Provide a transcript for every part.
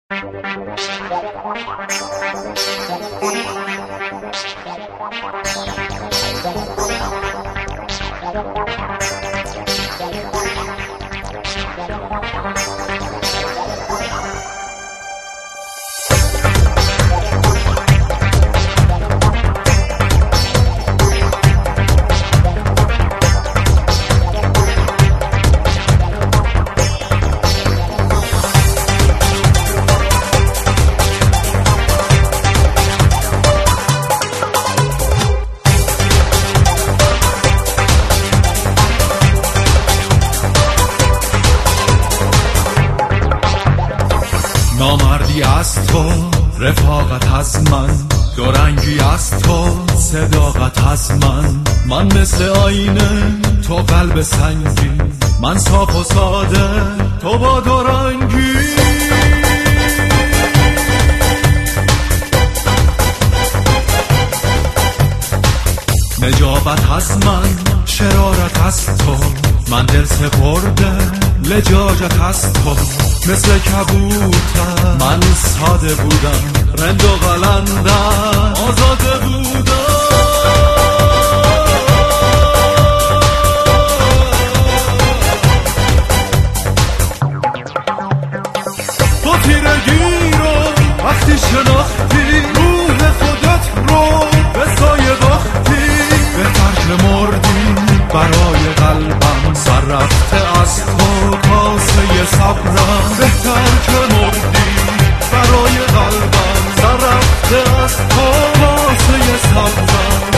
نامردی از تو، رفاقت از من، دورنگی از تو، صداقت از من مثل آینه، تو قلب سنگین، من صاف و ساده، تو با دورنگی. نجابت از من، شرارت از تو، من دل سپرده، لجاجت از تو، مثل کبوتر من ساده بودم، رند و قلندم آزاده بودم. تو تیرگی رو وقتی شناختی، روح خودت رو به سایه باختی، بهتر که مردی برای قلبم، سر رفته از تو کاسه صبرم، بهتر که مردی برای قلبم، سر رفته از تو کاسه صبرم.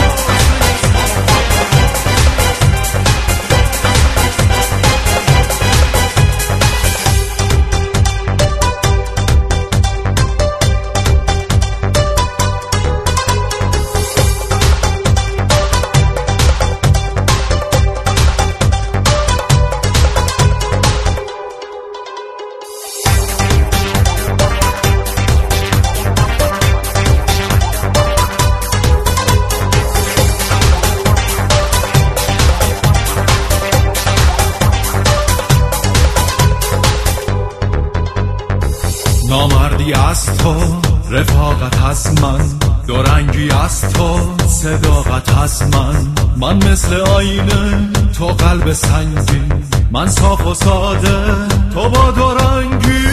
نامردی از تو، رفاقت از من، دورنگی از تو، صداقت از من مثل آینه، تو قلب سنگین، من صاف و ساده، تو با دورنگی.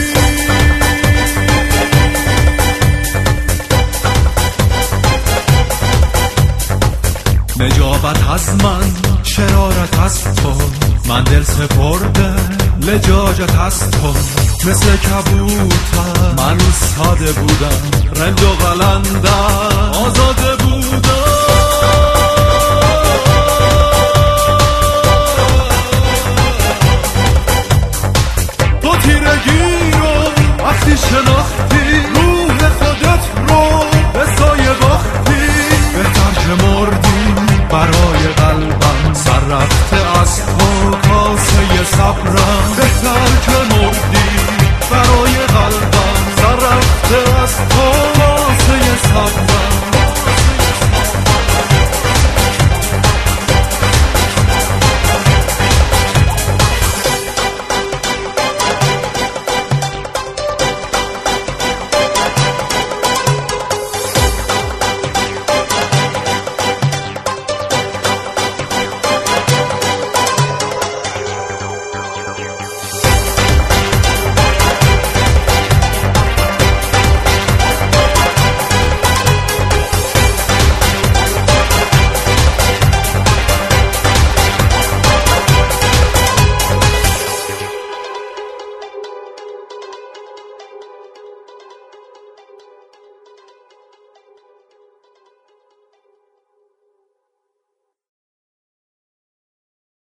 نجابت از من، شرارت از تو، من دل سپرده، لجاجت از تو، مثل کبوتر من ساده بودم، رنج و قلندم